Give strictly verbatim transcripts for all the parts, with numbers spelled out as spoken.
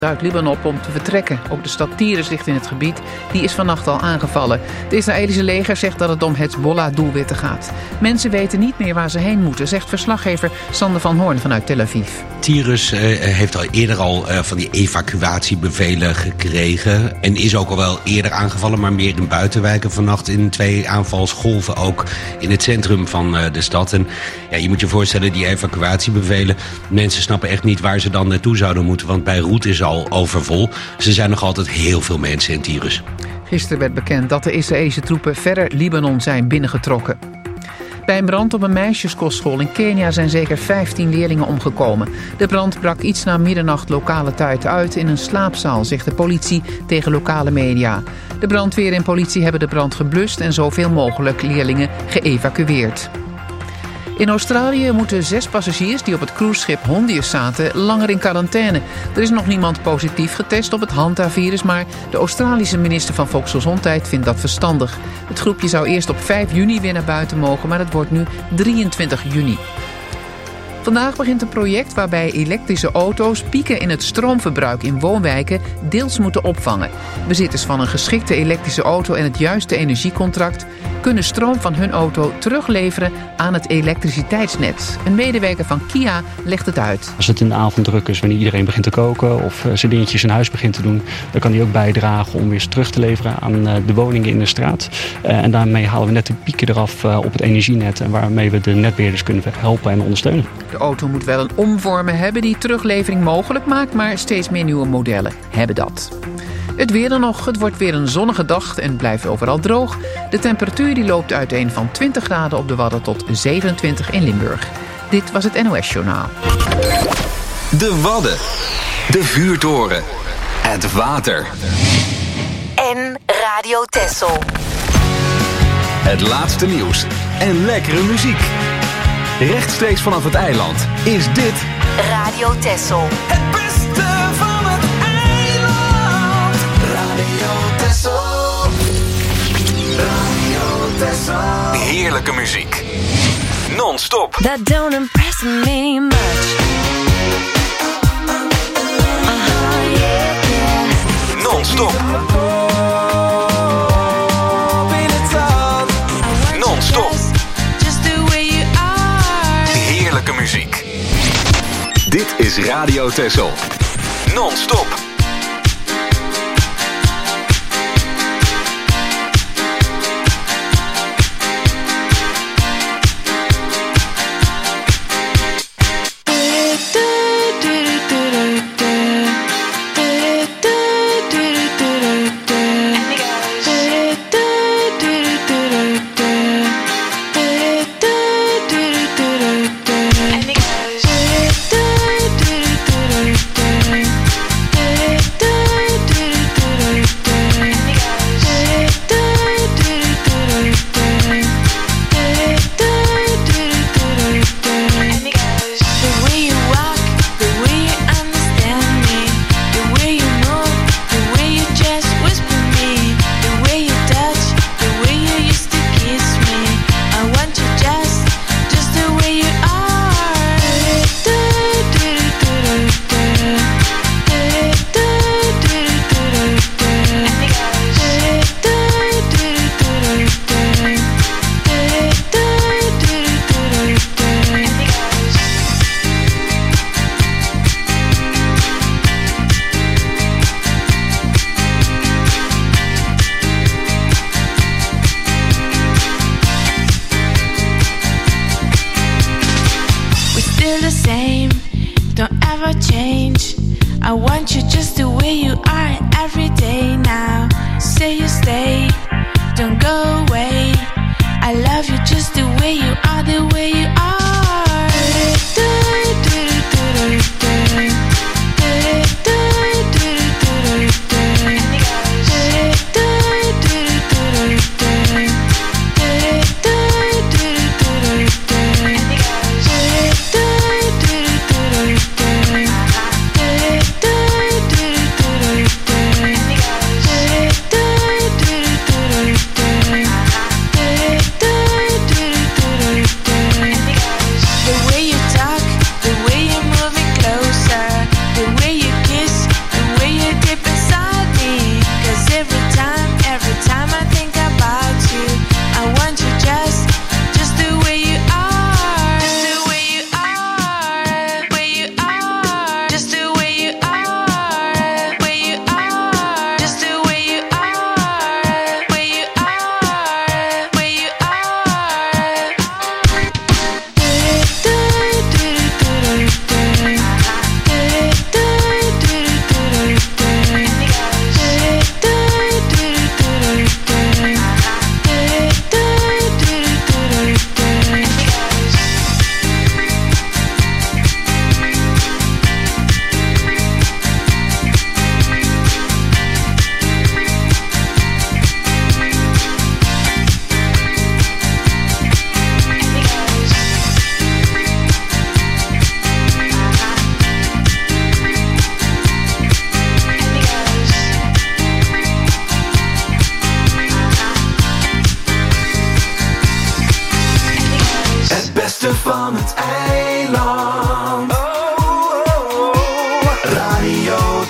uit Libanon op om te vertrekken. Ook de stad Tyrus ligt in het gebied. Die is vannacht al aangevallen. Het Israëlische leger zegt dat het om Hezbollah-doelwitten gaat. Mensen weten niet meer waar ze heen moeten, zegt verslaggever Sander van Hoorn vanuit Tel Aviv. Tyrus uh, heeft al eerder al uh, van die evacuatiebevelen gekregen. En is ook al wel eerder aangevallen, maar meer in buitenwijken. Vannacht in twee aanvalsgolven ook in het centrum van uh, de stad. En ja, je moet je voorstellen, die evacuatiebevelen, mensen snappen echt niet waar ze dan naartoe zouden moeten. Want Beirut is al overvol. Er zijn nog altijd heel veel mensen in Tyrus. Gisteren werd bekend dat de Israëlische troepen verder Libanon zijn binnengetrokken. Bij een brand op een meisjeskostschool in Kenia zijn zeker vijftien leerlingen omgekomen. De brand brak iets na middernacht lokale tijd uit in een slaapzaal, zegt de politie tegen lokale media. De brandweer en politie hebben de brand geblust en zoveel mogelijk leerlingen geëvacueerd. In Australië moeten zes passagiers die op het cruiseschip Hondius zaten langer in quarantaine. Er is nog niemand positief getest op het Hanta-virus, maar de Australische minister van Volksgezondheid vindt dat verstandig. Het groepje zou eerst op vijf juni weer naar buiten mogen, maar het wordt nu drieëntwintig juni. Vandaag begint een project waarbij elektrische auto's pieken in het stroomverbruik in woonwijken deels moeten opvangen. Bezitters van een geschikte elektrische auto en het juiste energiecontract kunnen stroom van hun auto terugleveren aan het elektriciteitsnet. Een medewerker van Kia legt het uit. Als het in de avond druk is, wanneer iedereen begint te koken of uh, zijn dingetjes in huis begint te doen, dan kan die ook bijdragen om weer terug te leveren aan uh, de woningen in de straat. Uh, en daarmee halen we net de pieken eraf uh, op het energienet en waarmee we de netbeheerders kunnen helpen en ondersteunen. De auto moet wel een omvormen hebben die teruglevering mogelijk maakt, maar steeds meer nieuwe modellen hebben dat. Het weer dan nog. Het wordt weer een zonnige dag en blijft overal droog. De temperatuur die loopt uiteen van twintig graden op de Wadden tot zevenentwintig in Limburg. Dit was het N O S-journaal. De Wadden. De vuurtoren. Het water. En Radio Texel. Het laatste nieuws en lekkere muziek. Rechtstreeks vanaf het eiland is dit Radio Texel. Het beste van het eiland. Radio Texel. Radio Texel. Heerlijke muziek. Non-stop. That don't impress me much. Uh-huh, yeah, yeah. Non-stop. Non-stop. Heerlijke muziek. Dit is Radio Texel. Non-stop.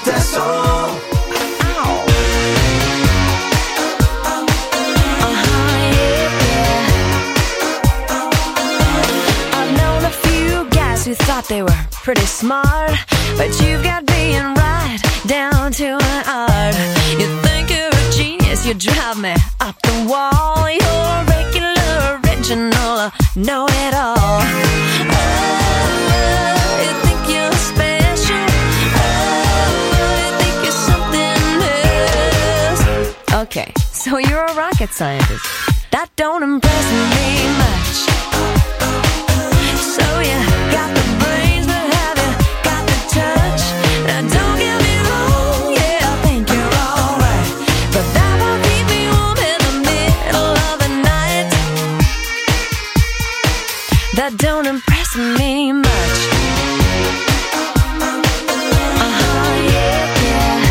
Texel. Who thought they were pretty smart, but you've got being right down to an art. You think you're a genius, you drive me up the wall. You're regular, original, know it all. Oh, you think you're special. Oh, you think you're something else. Okay, so you're a rocket scientist. That don't impress me much. So you got the brains, but have you got the touch? Now don't get me wrong, yeah, I think you're alright, but that won't keep me warm in the middle of the night. That don't impress me much. Uh-huh, yeah, yeah.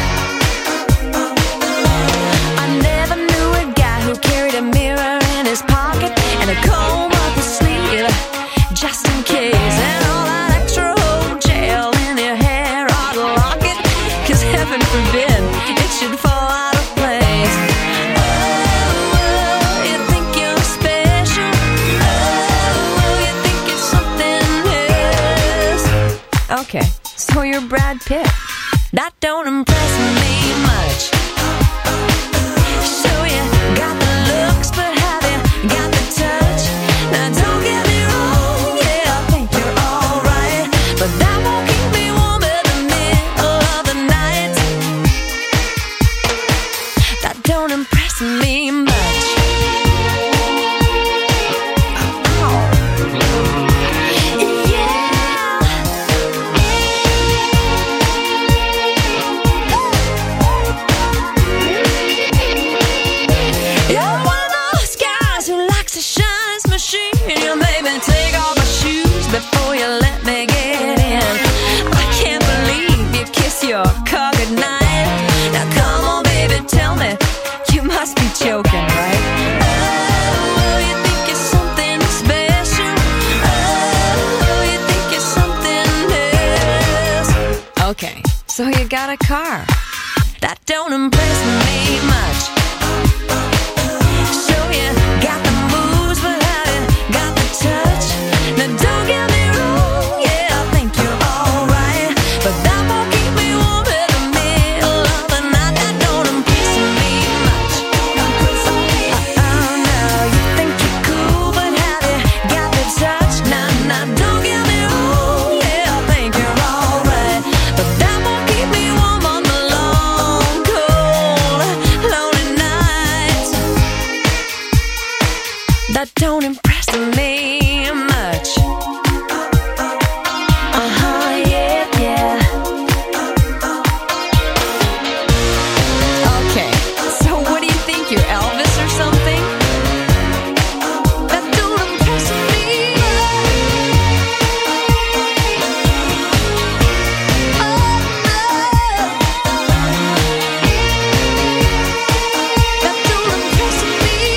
I never knew a guy who carried a mirror in his pocket and a comb up his sleeve, just in case, and all that extra old gel in your hair ought to lock it, cause heaven forbid it should fall out of place. Oh, you think you're special. Oh, you think you're something else. Okay, so you're Brad Pitt. That don't impress me much. So you got the looks, but have you got the touch? Now don't get me wrong, yeah, I think you're alright, but that won't keep me warm in the middle of the night. That don't impress me much. You're one of those guys who likes to shine his machine. You made me take off my shoes before you let me get in. I can't believe you kiss your car goodnight. Now come on, baby, tell me, you must be joking, right? Oh, you think you're something special. Oh, you think you're something else. Okay, so you got a car. That don't impress me much. So you got the moves, but have you got the touch? Now don't get me wrong, yeah, I think you're alright, but that won't keep me warm in the middle of the night. That don't impress me much. Oh no, you think you're cool, but have you got the touch? Now, now don't get me wrong, yeah, I think you're alright, but that won't keep me warm on the long, cold, lonely nights. That don't impress me much. Uh-huh, yeah, yeah. Okay, so what do you think, you're Elvis or something? That don't impress me much. Oh, no. That don't impress me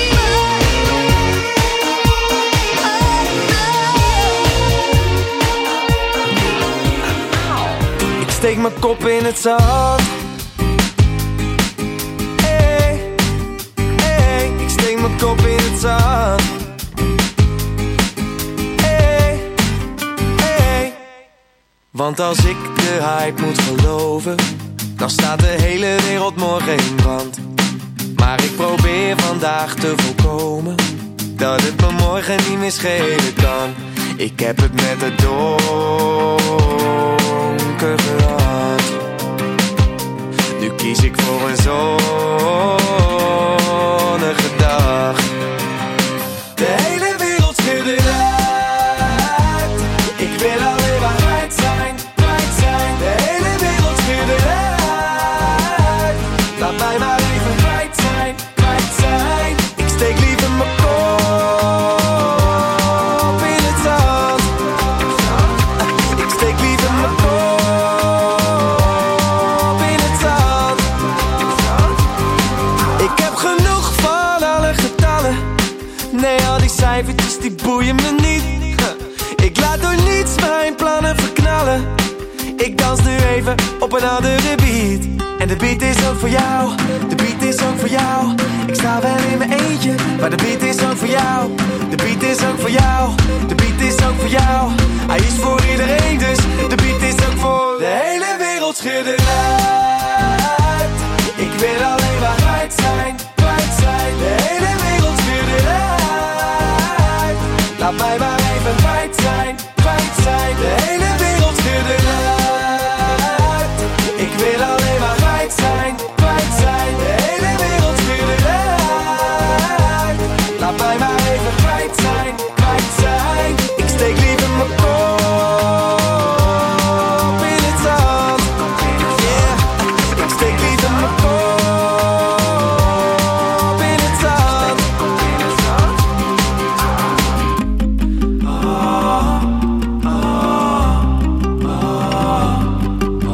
Ik steek mijn kop in het zand. Hey, hey, ik steek mijn kop in het zand. Hey, hey. Want als ik de hype moet geloven, dan staat de hele wereld morgen in brand. Maar ik probeer vandaag te voorkomen dat het me morgen niet meer schelen kan. Ik heb het met het donker gehad. Nu kies ik voor een zonnige dag. De hele wereld schudde uit. Ik wil alleen maar kwijt zijn, kwijt zijn. De hele wereld schudde uit. Laat mij maar even kwijt zijn, kwijt zijn. Ik steek liever mijn kop in het zand. Ik steek liever mijn kop in het zand. Ik heb genoeg van alle getallen. Nee, al die cijfertjes die boeien me niet. Ik laat door niets mijn plannen verknallen. Ik dans nu even op een andere beat. beat. En de beat is ook voor jou. De beat is ook voor jou. Ik sta wel in mijn eentje, maar de beat is ook voor jou. De beat is ook voor jou. De beat is ook voor jou. Hij is voor iedereen, dus de beat is ook voor de hele wereld. Schudden uit. Ik wil alleen maar kwijt zijn, kwijt zijn. De hele wereld schudden uit. Laat mij maar even kwijt zijn, kwijt zijn. De hele wereld schudden uit. Ik wil alleen maar kwijt zijn, kwijt zijn. De hele wereld schudden uit. Laat mij maar even kwijt zijn, kwijt zijn. Ik steek liever mijn kop in het zand. Yeah, ik steek liever mijn kop in het zand. Oh, oh, oh, oh,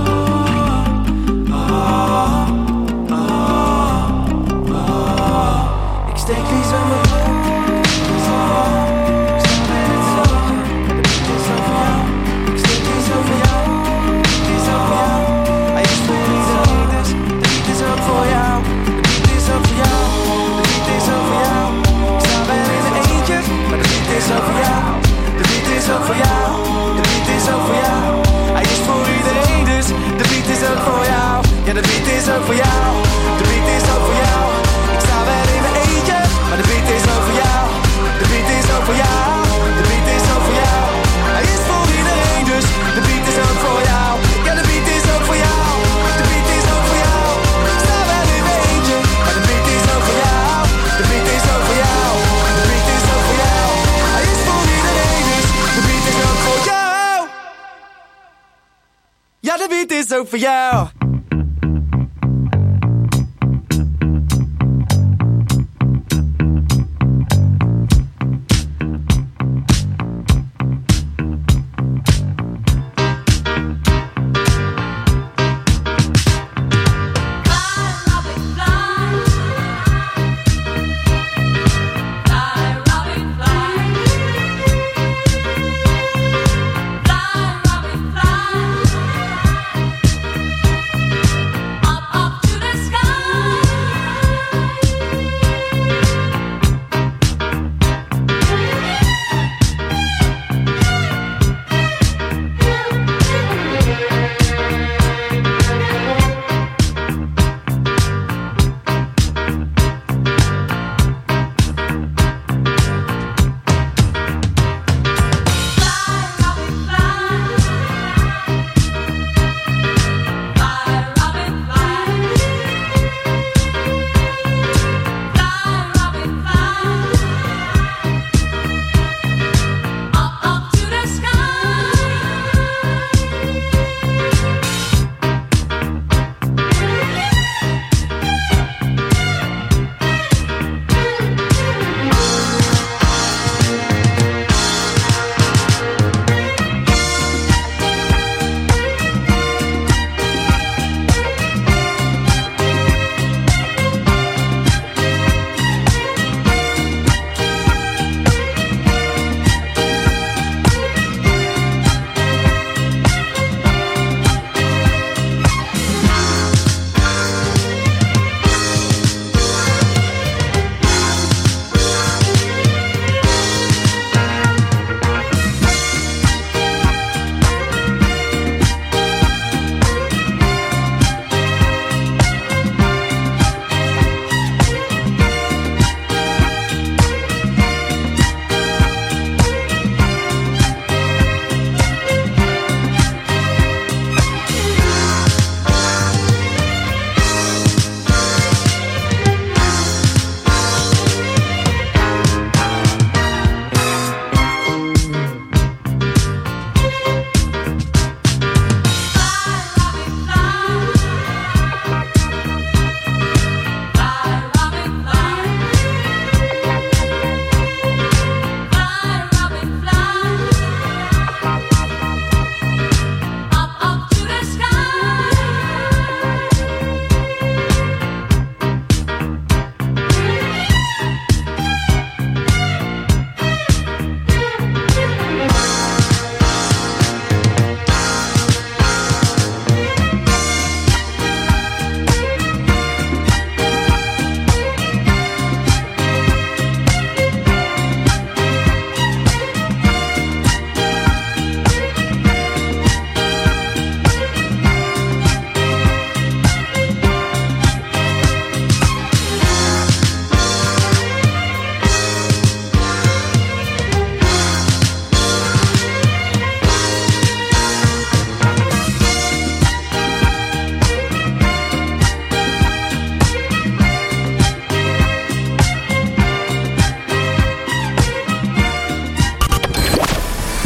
oh, oh. Ik steek liever mijn kop. Voor jou, de beat is ook voor jou. Hij is voor iedereen, dus de beat is ook voor jou. Ja, de beat is ook voor jou. De beat is ook voor jou. Ik sta wel in mijn eentje, maar de beat is ook voor jou. De beat is ook voor jou. De beat is ook voor jou. Hij is voor iedereen, dus de beat is ook voor jou. Ja, de beat is ook voor jou. De beat is ook voor jou. Ik sta wel in mijn eentje, maar de beat is ook voor jou. De beat is ook voor jou. De beat is ook voor jou. Hij is voor iedereen, dus de beat is ook voor jou. Ja, de beat is ook voor jou.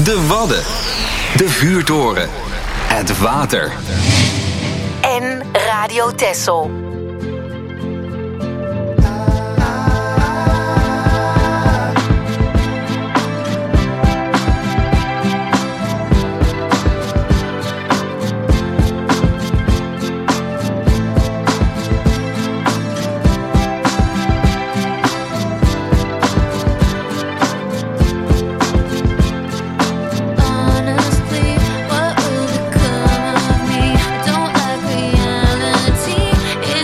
De Wadden. De vuurtoren. Het water. En Radio Texel. Honestly, what will become of me? I don't like reality.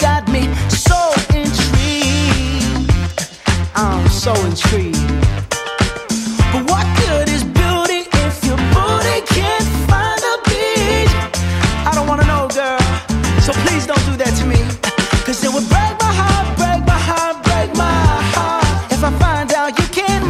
got me so intrigued. I'm so intrigued. But what good is beauty if your booty can't find a beat? I don't wanna know, girl, so please don't do that to me. Cause it would break my heart, break my heart, break my heart if I find out you can't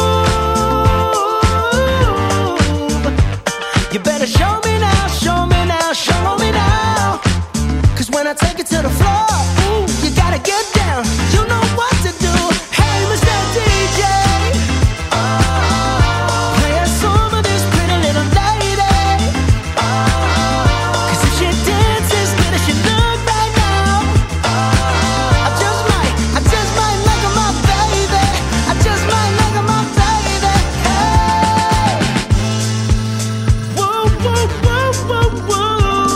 move. You better show me now, show me now, show me now. Cause when I take it to the floor, ooh, you gotta get down. You know what to do. Hey, Mister D J, oh, play a song for this pretty little lady. Oh, cause if she dances good as she look right now, oh, I just might, I just might make her my baby. I just might make her my baby. Hey, whoa, whoa, whoa, whoa, whoa.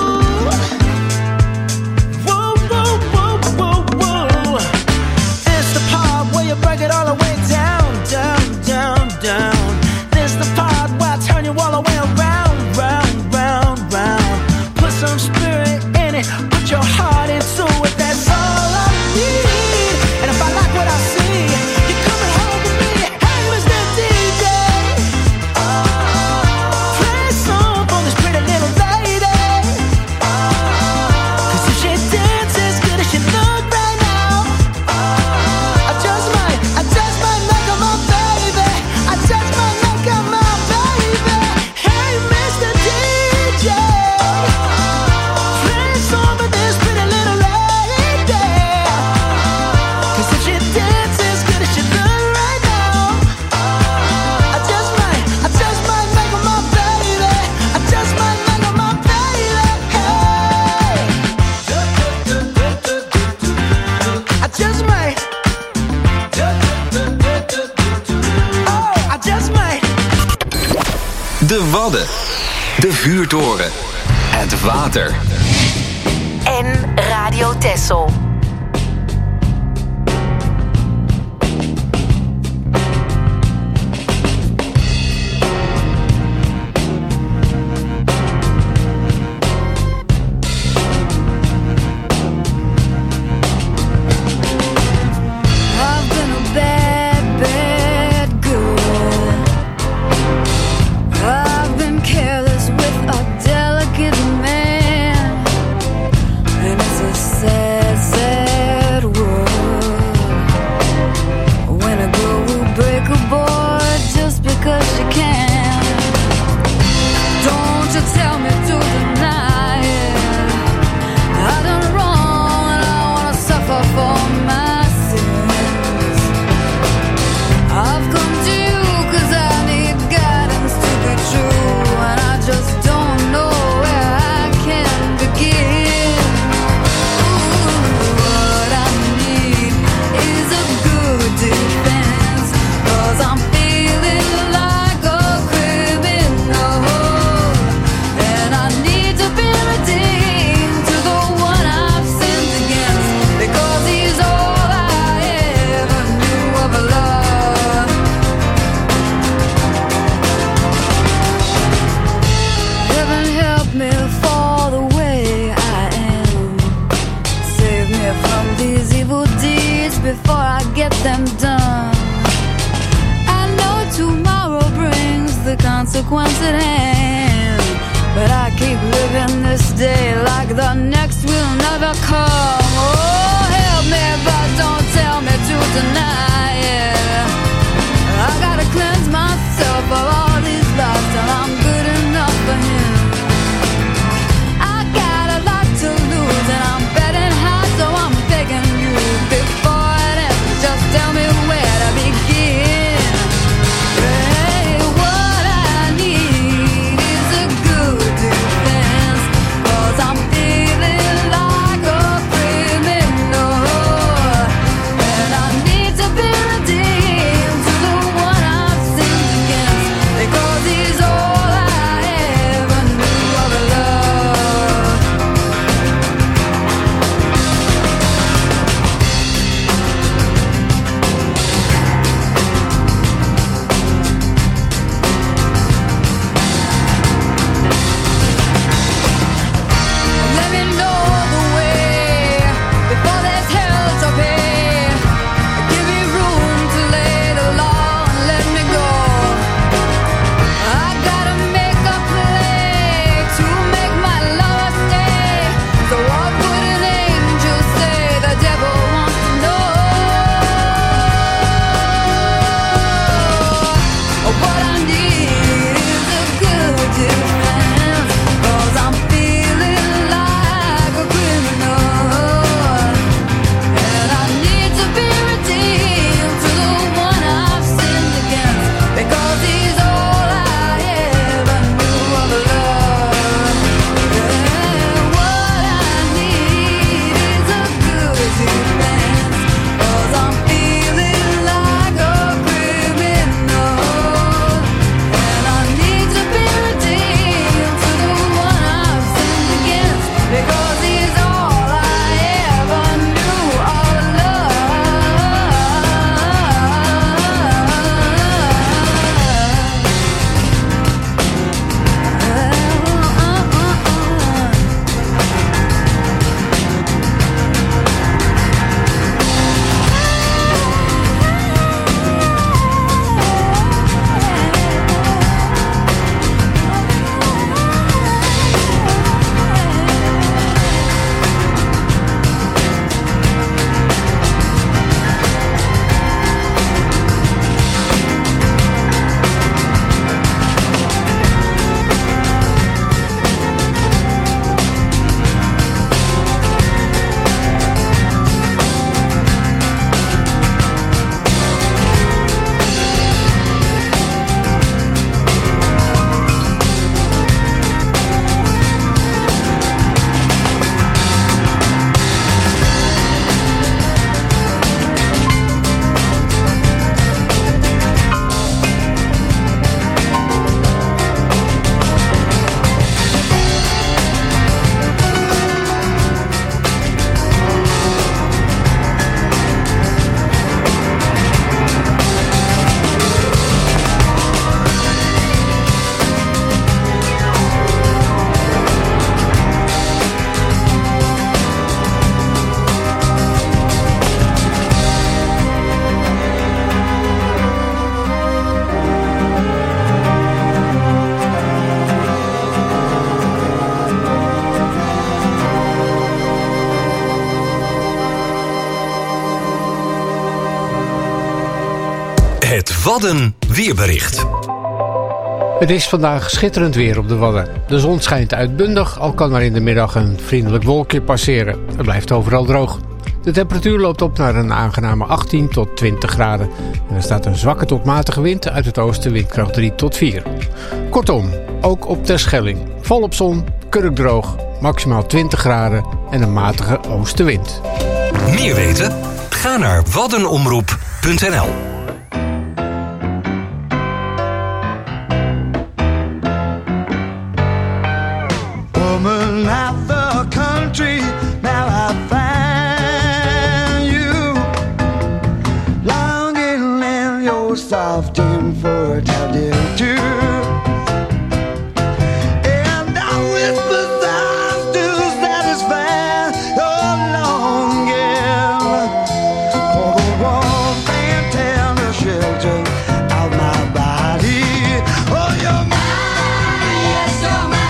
Whoa, whoa, whoa, whoa, whoa. This the part where you break it all the way down, down, down, down. This the part where I turn you all the way around, round, round, round. Put some spirit in it, put your heart into it. That's all I need. And if I like what I see, you're coming home with me. Hey, Mister D J, oh, play a song for this pretty little lady. Cause if she dances good as she look right now, I just might, I just might make her my baby. I just might make her my baby. Hey, Mister D J, play a song for this pretty little lady. Cause if she dances good as she look right now, I just might, I just might make her my baby. I just might make her my baby. Hey, I just might. Oh, I just might. De Wadden. De Vuurtoren. Het water. En Radio Texel. I've been a bad, bad girl. I've been careless with a delicate man. And it's a sad, sad world when a girl will break a boy just because she can. Don't you tell me to deny it. I done wrong and I wanna suffer for my sins. I've come to you cause I need guidance to be true, and I just don't know where I can begin. Ooh, what I need is a good defense, cause I'm feeling like a criminal, and I need to be redeemed to the one I've sinned against, because he's all I ever knew of love. Heaven help me fall the way I am. Save me from these evil deeds before I get them done. I know tomorrow brings the consequence at hand, but I keep living this day like the next will never come. Oh, help me, but don't tell me to deny it. I gotta cleanse myself of all these lies till I'm good enough for him. I got a lot to lose and I'm betting high, so I'm begging you before it ends, just tell me where to begin. Hey, what I need is a good defense, cause I'm feeling like a criminal. Wadden weerbericht. Het is vandaag schitterend weer op de Wadden. De zon schijnt uitbundig, al kan er in de middag een vriendelijk wolkje passeren. Het blijft overal droog. De temperatuur loopt op naar een aangename achttien tot twintig graden. En er staat een zwakke tot matige wind uit het oosten, windkracht drie tot vier. Kortom, ook op Terschelling. Volop zon, kurkdroog, maximaal twintig graden en een matige oostenwind. Meer weten? Ga naar waddenomroep punt n l. Woman out the country, now I find you longing in your soft and fertile too. And I whisper sounds to satisfy your longing for the warmth and tender shelter of my body. Oh, you're mine, yes, you're mine.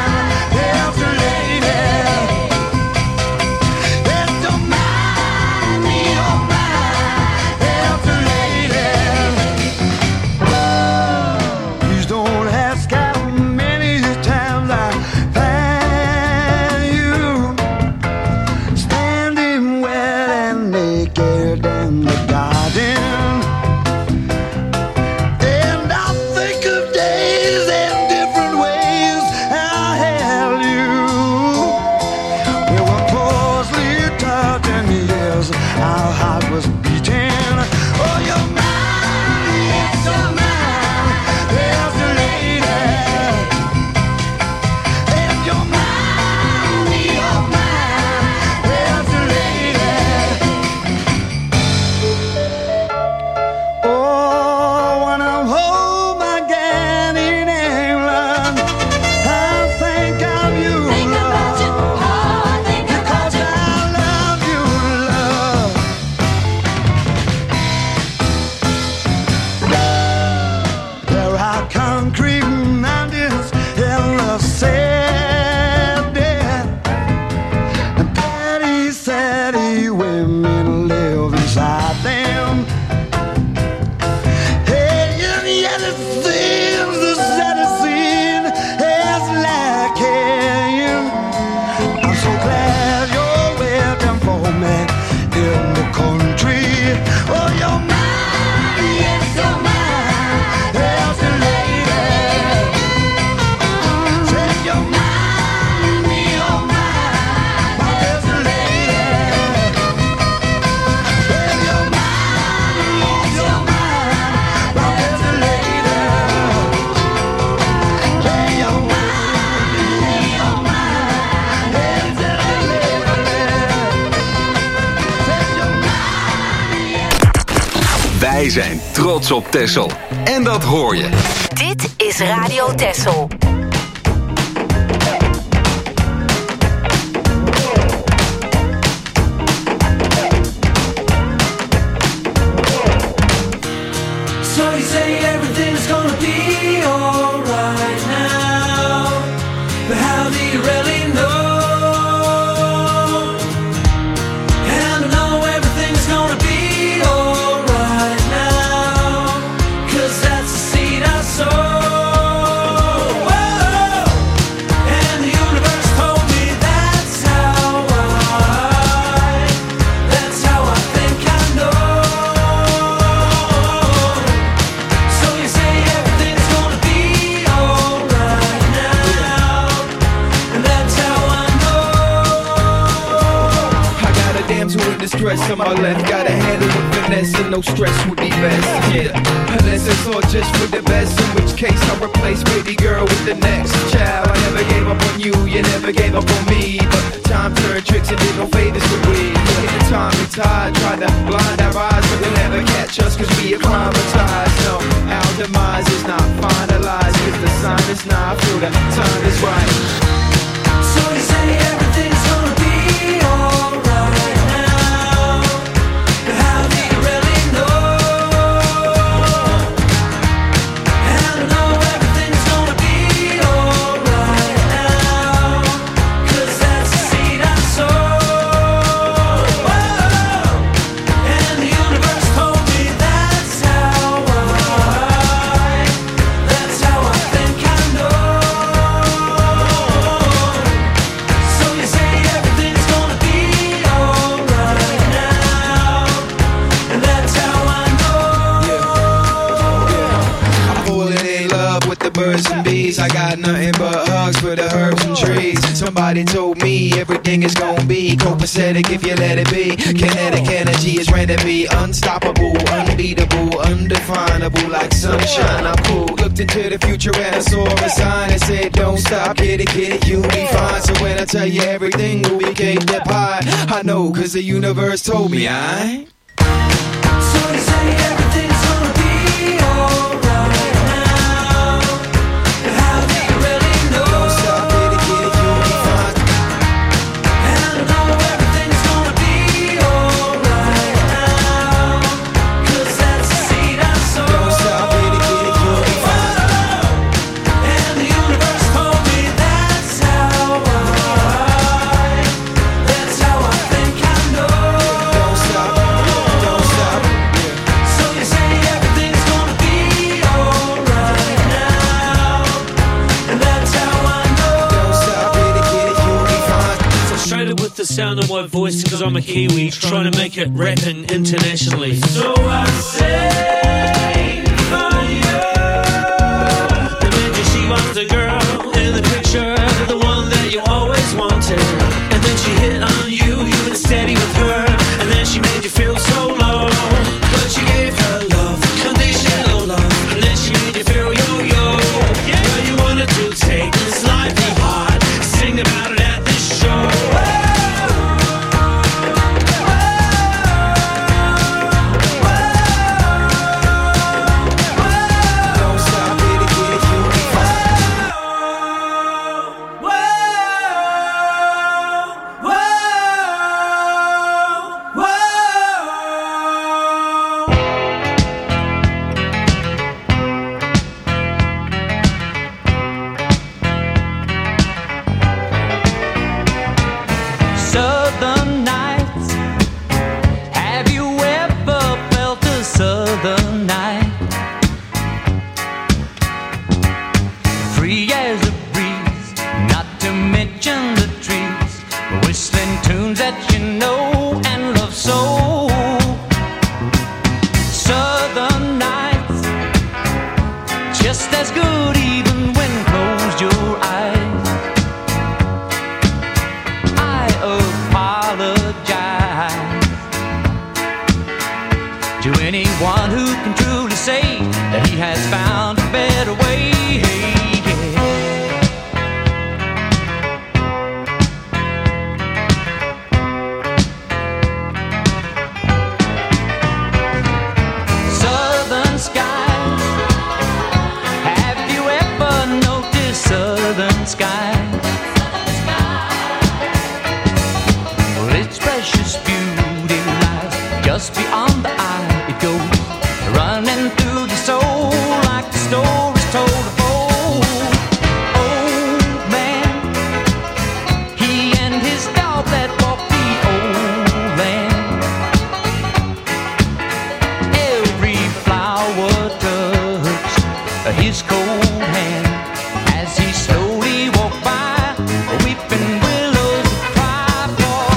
Wij zijn trots op Texel. En dat hoor je. Dit is Radio Texel. So you say everything's gonna be alright now, but how do you really know? And I know everything's gonna be alright now, 'cause that's the seed I sow. Whoa. And the universe told me that's how I, that's how I think I know. So you say everything's gonna be alright now, and that's how I know. I got a damsel in distress on my left. Got a handle with finesse and no stress would be best. Yeah, unless it's all just for the best. In which case I'll replace pretty girl with the next child. I never gave up on you, you never gave up on me. But time turned tricks and did no favors for we. In the time and tide, tried to blind our eyes, but they'll never catch us 'cause we acclimatized. No, our demise is not finalized, 'cause the sign is not, I feel the time is right. So you say everything's gonna be alright now, but how do you really know? And I know everything's gonna be alright now, 'cause that's the seed I sow. Whoa. And the universe told me that's how I, memories. I got nothing but hugs for the herbs and trees. Somebody told me everything is gonna be copacetic if you let it be. Kinetic energy is ready to be unstoppable, unbeatable, undefinable, like sunshine. I'm cool. Looked into the future and I saw a sign that said, don't stop, get it, get it, you'll be fine. So when I tell you everything will be cake that pie, I know, cause the universe told me I. So they say everything's gonna be alright now. But how do you really know? Don't stop, get it, get it, you'll be fine. And I know everything's gonna be alright now. Cause that's the seed I sow. Don't stop, get it, get it, you'll be fine. And the universe told me that's how I, that's how I think I know. Don't stop, don't stop. So you say everything's gonna be alright now. And that's how I know. Don't stop, get it, get it, you'll be fine. Frustrated with the sound of my voice cause I'm a Kiwi trying to make it rapping internationally. So I sing for you. Imagine she was the girl in the picture, the one that you always wanted. And then she hit on you, you went steady with her, and then she made you feel so low. But you gave her love, conditional love, and then she made you feel yo-yo. Well, you wanted to take this life to heart, sing about it at this show. Don't stop, get it, get it, you'll be fine. Southern nights. Have you ever felt a southern night? Free as a breeze, not to mention the trees, whistling tunes that you know and love so. Southern nights, just as good even when closed your eyes. I apologize to anyone who can truly say that he has found a better way. Southern skies, have you ever noticed southern skies? Well, its precious beauty lies just beyond the eye. It goes running through the soul like the stories told of old. Old man, he and his dog that walked the old land. Every flower touched his cold hand as he slowly walked by, weeping willows that cry for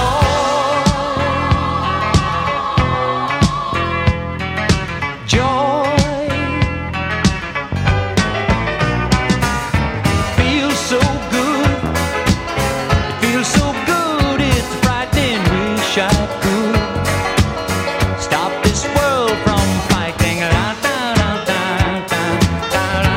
joy. Joy feels so good. It feels so good. It's frightening. Wish I could stop this world from fighting. Da, da, da, da, da, da, da.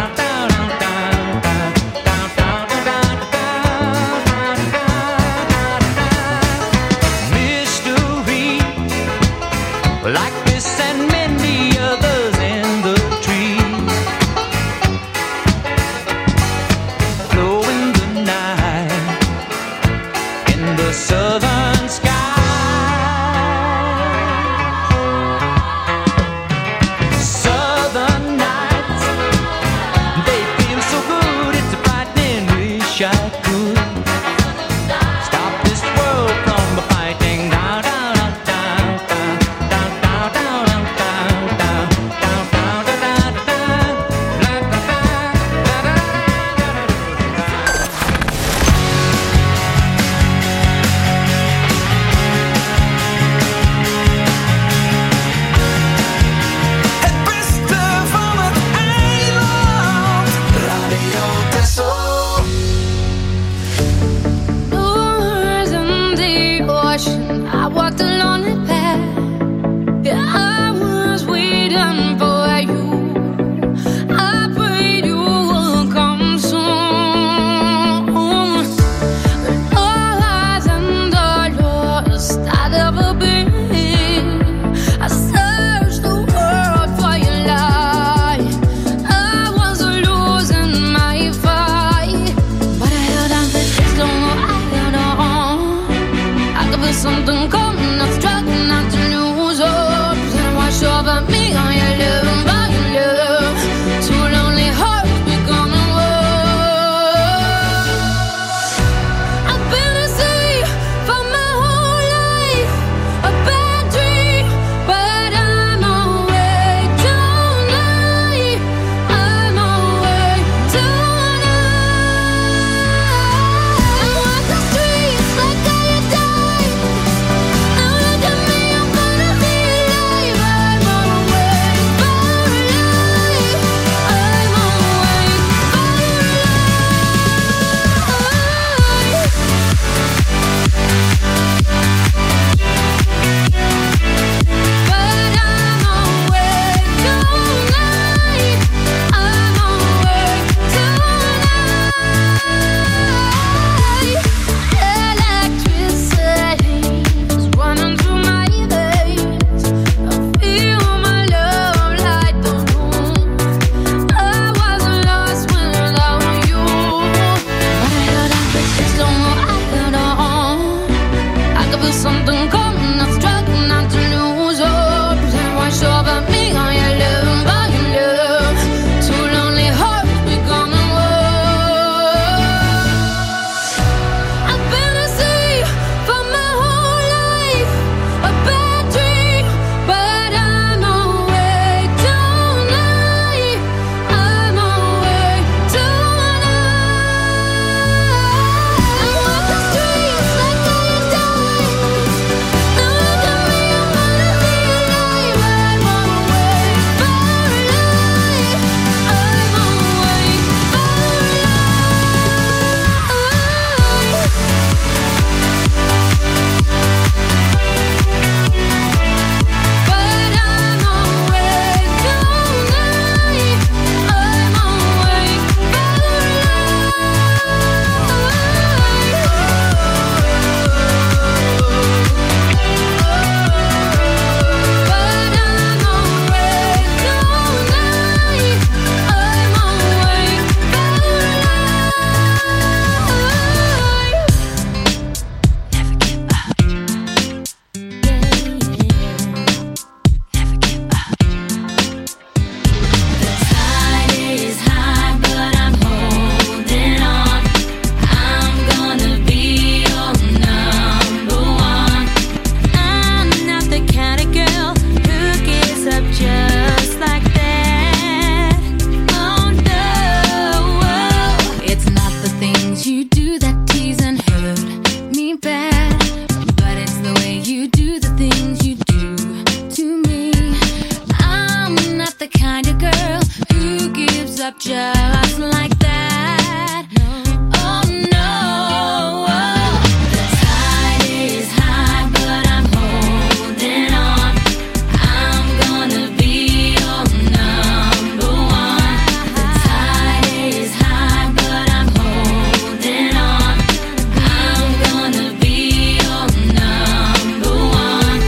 things you do to me. I'm not the kind of girl who gives up just like that. Oh no, the tide is high, but I'm holding on. I'm gonna be your number one. The tide is high, but I'm holding on. I'm gonna be your number one.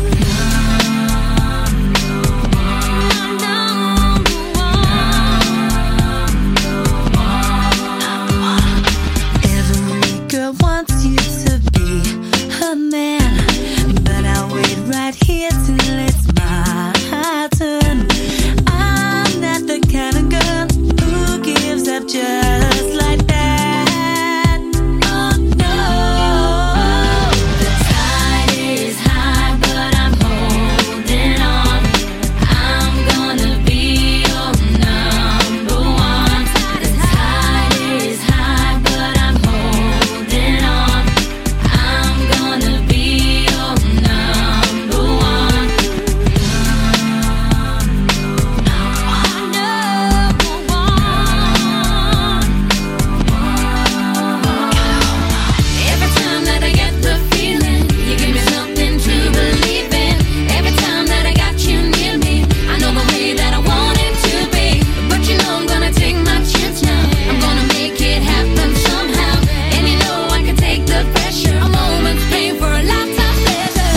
Every girl wants you to be her man, but I'll wait right here till it's my turn. I'm not the kind of girl who gives up just like that. Oh no, the tide is high, but I'm holding on. I'm gonna be your number one. The tide is high, but I'm holding on. I'm gonna be your number one. Every time that I get the feeling, you give me something to believe in. Every time that I got you near me, I know the way that I want it to be. But you know I'm gonna take my chance now. I'm gonna make it happen somehow. And you know I can take the pressure. A moment's pain for a lifetime pleasure.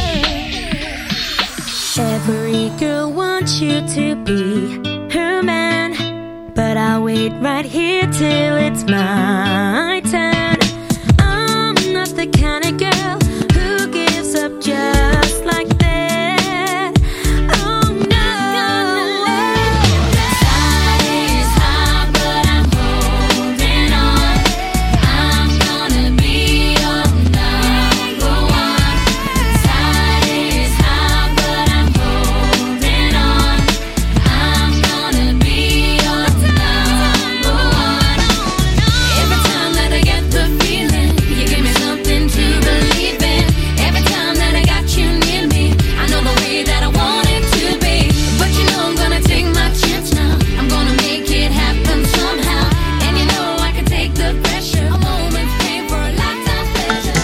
Every girl wants you to be her man, but I'll wait right here till it's my turn. I'm not the kind of girl who gives up just like that. Oh no, the tide is high, but I'm holding on. I'm gonna be your number one. The tide is high, but I'm holding on. I'm gonna be your number one. Every time that I get the feeling, you give me something to believe in. Every time that I got you near me, I know the way that I want it to be. But you know I'm gonna take my chance now. I'm gonna make it happen somehow. And you know I can take the pressure. A moment's pain for a lifetime pleasure.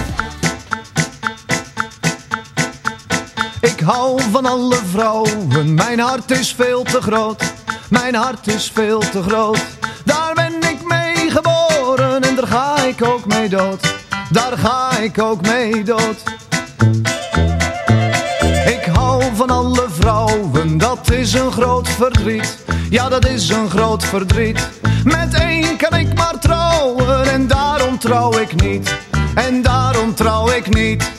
Ik hou van alle vrouwen, mijn hart is veel te groot. Mijn hart is veel te groot. Daar ben ik mee geboren en daar ga ik ook mee dood. Daar ga ik ook mee dood. Ik hou van alle vrouwen, dat is een groot verdriet. Ja, dat is een groot verdriet. Met één kan ik maar trouwen en daarom trouw ik niet. En daarom trouw ik niet.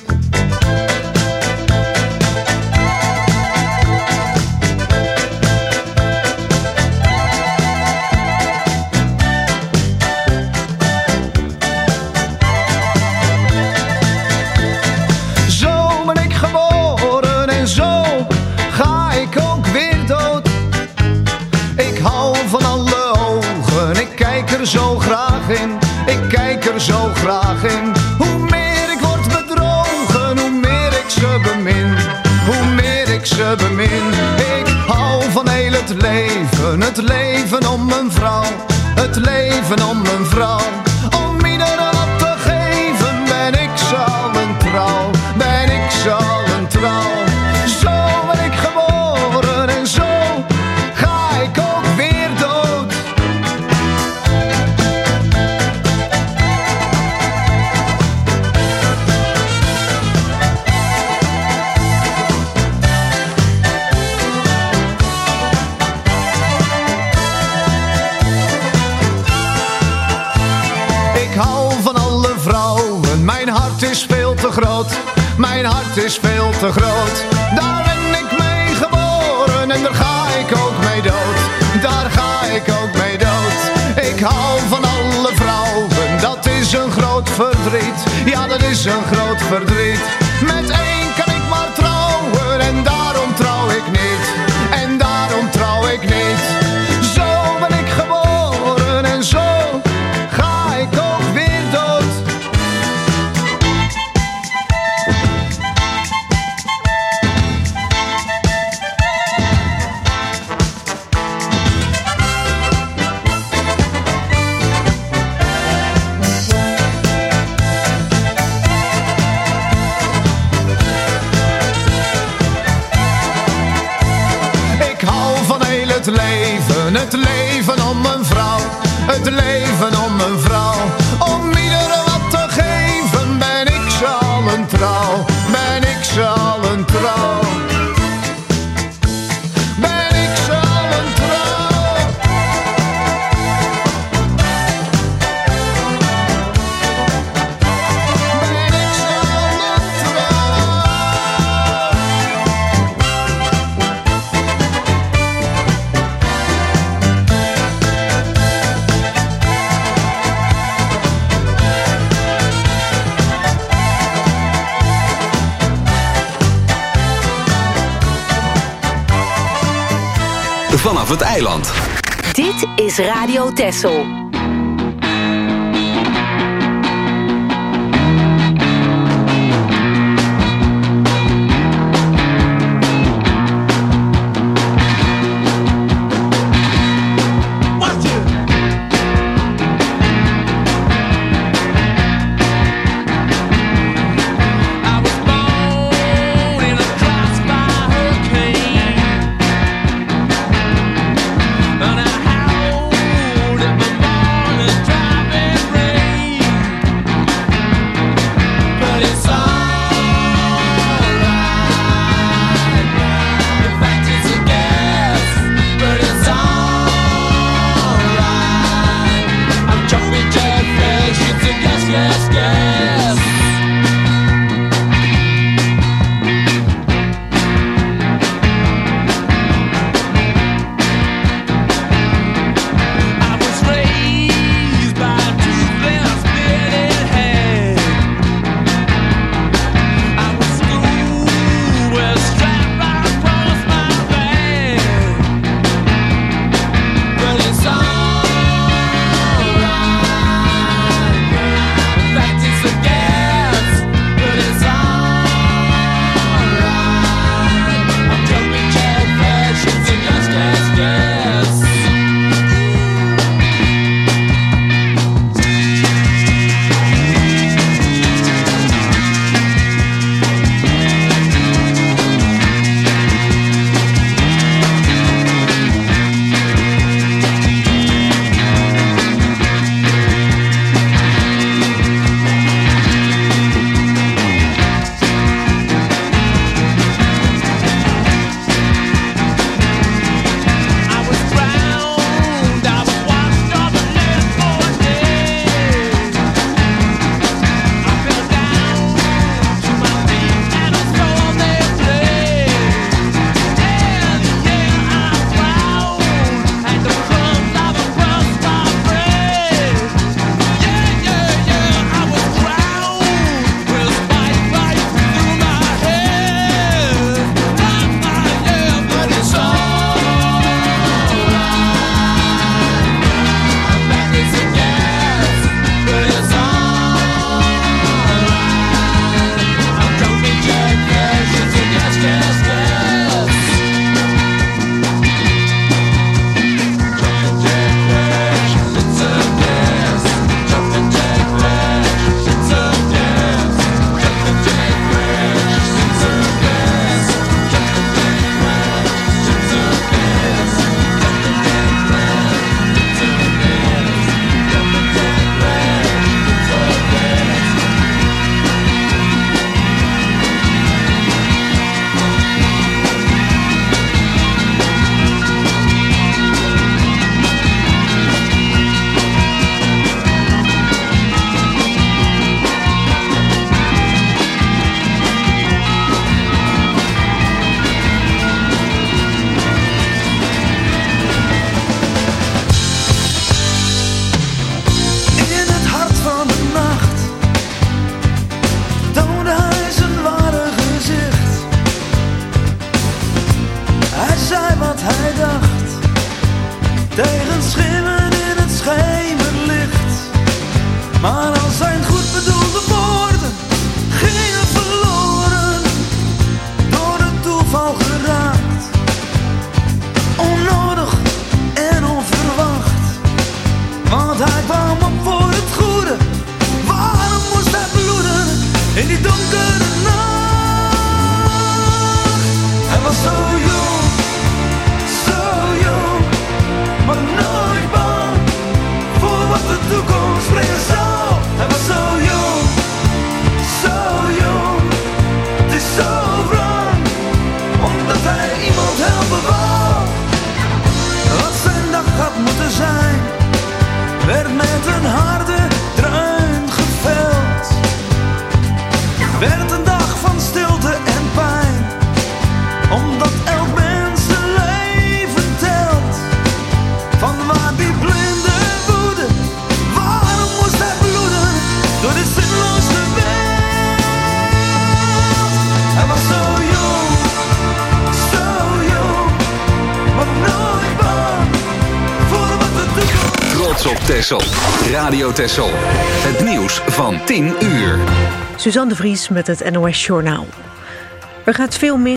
Zo ben ik geboren en zo ga ik ook weer dood. Ik hou van alle ogen, ik kijk er zo graag in. Ik kijk er zo graag in. Hoe meer ik word bedrogen, hoe meer ik ze bemin. Hoe meer ik ze bemin. Ik hou van heel het leven, het leven om een vrouw. Het leven om een vrouw. Om iedereen wat te geven ben ik zo een trouw. Ben ik zo een trouw. Zo ben ik geboren en zo ga ik ook weer dood. Ik hou van alle vrouwen, mijn hart is veel te groot. Mijn hart is veel te groot. Daar ben ik mee geboren en daar ga ik ook mee dood. Daar ga ik ook mee dood. Ik hou van alle vrouwen, dat is een groot verdriet. Ja, dat is een groot verdriet. Met één kan ik maar trouwen en daarom trouw ik niet. En daarom trouw ik niet. Zo ben ik geboren en zo ga ik ook weer dood. het leven, het leven om een vrouw, het leven om een vrouw. Om iedereen wat te geven, ben ik ze allen trouw, ben ik ze allen trouw. Ben ik ze allen trouw. Ben ik ze allen trouw. Vanaf het eiland. Dit is Radio Texel. And I howled at my mom. Texel. Radio Texel. Het nieuws van tien uur. Suzanne de Vries met het N O S Journaal. Er gaat veel meer